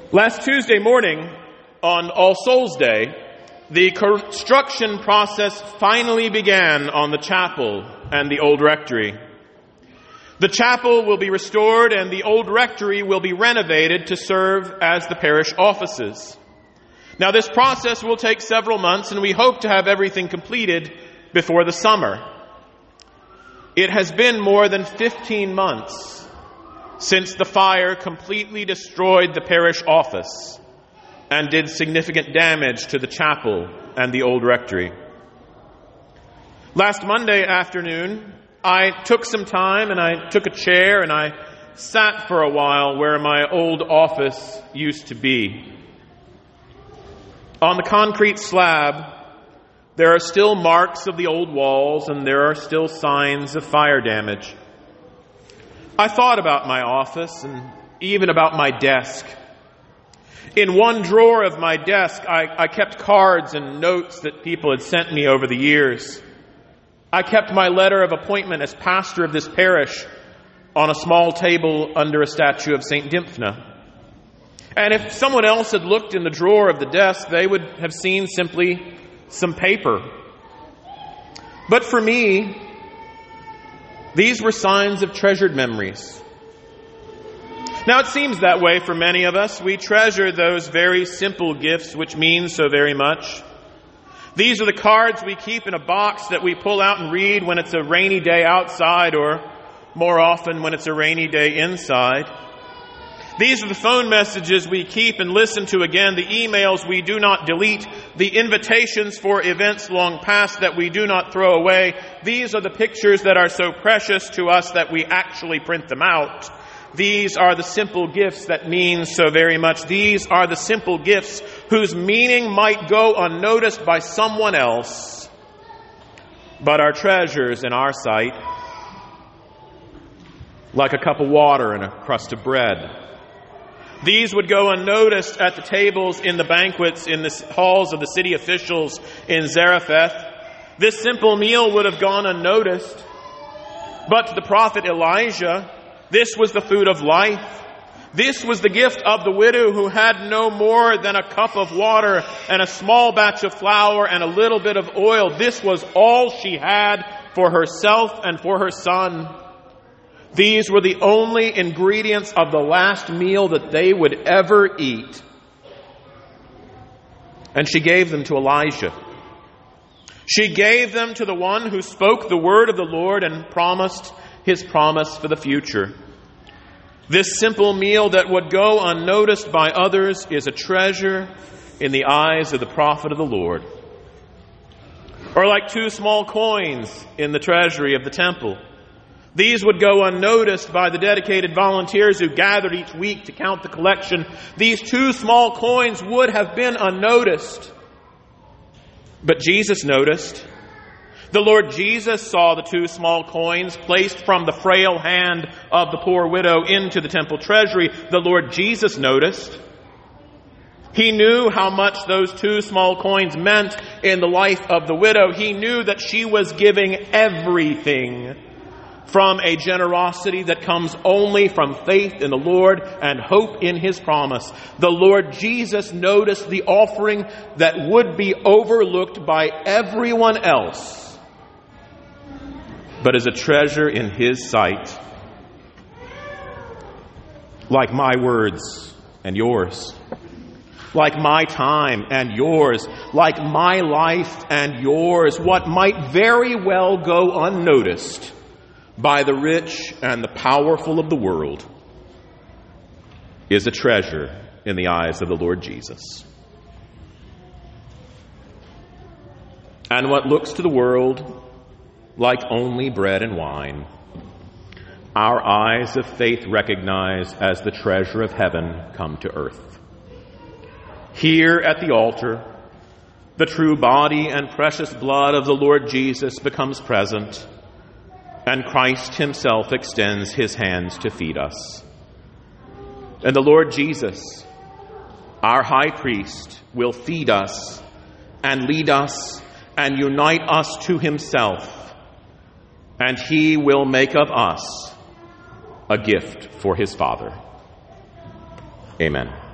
Last Tuesday morning, on All Souls Day, the construction process finally began on the chapel and the old rectory. The chapel will be restored and the old rectory will be renovated to serve as the parish offices. Now, this process will take several months, and we hope to have everything completed before the summer. It has been more than 15 months since the fire completely destroyed the parish office and did significant damage to the chapel and the old rectory. Last Monday afternoon, I took some time and I took a chair and I sat for a while where my old office used to be. On the concrete slab, there are still marks of the old walls and there are still signs of fire damage. I thought about my office and even about my desk. In one drawer of my desk, I kept cards and notes that people had sent me over the years. I kept my letter of appointment as pastor of this parish on a small table under a statue of St. Dymphna. And if someone else had looked in the drawer of the desk, they would have seen simply some paper. But for me, these were signs of treasured memories. Now, it seems that way for many of us. We treasure those very simple gifts which mean so very much. These are the cards we keep in a box that we pull out and read when it's a rainy day outside, or more often when it's a rainy day inside. These are the phone messages we keep and listen to again, the emails we do not delete, the invitations for events long past that we do not throw away. These are the pictures that are so precious to us that we actually print them out. These are the simple gifts that mean so very much. These are the simple gifts whose meaning might go unnoticed by someone else, but are treasures in our sight, like a cup of water and a crust of bread. These would go unnoticed at the tables in the banquets in the halls of the city officials in Zarephath. This simple meal would have gone unnoticed. But to the prophet Elijah, this was the food of life. This was the gift of the widow who had no more than a cup of water and a small batch of flour and a little bit of oil. This was all she had for herself and for her son. These were the only ingredients of the last meal that they would ever eat. And she gave them to Elijah. She gave them to the one who spoke the word of the Lord and promised his promise for the future. This simple meal that would go unnoticed by others is a treasure in the eyes of the prophet of the Lord. Or like 2 small coins in the treasury of the temple. These would go unnoticed by the dedicated volunteers who gathered each week to count the collection. These 2 small coins would have been unnoticed. But Jesus noticed. The Lord Jesus saw the 2 small coins placed from the frail hand of the poor widow into the temple treasury. The Lord Jesus noticed. He knew how much those 2 small coins meant in the life of the widow. He knew that she was giving everything from a generosity that comes only from faith in the Lord and hope in his promise. The Lord Jesus noticed the offering that would be overlooked by everyone else, but is a treasure in his sight. Like my words and yours. Like my time and yours. Like my life and yours. What might very well go unnoticed by the rich and the powerful of the world is a treasure in the eyes of the Lord Jesus. And what looks to the world like only bread and wine, our eyes of faith recognize as the treasure of heaven come to earth. Here at the altar, the true body and precious blood of the Lord Jesus becomes present, and Christ himself extends his hands to feed us. And the Lord Jesus, our high priest, will feed us and lead us and unite us to himself. And he will make of us a gift for his Father. Amen.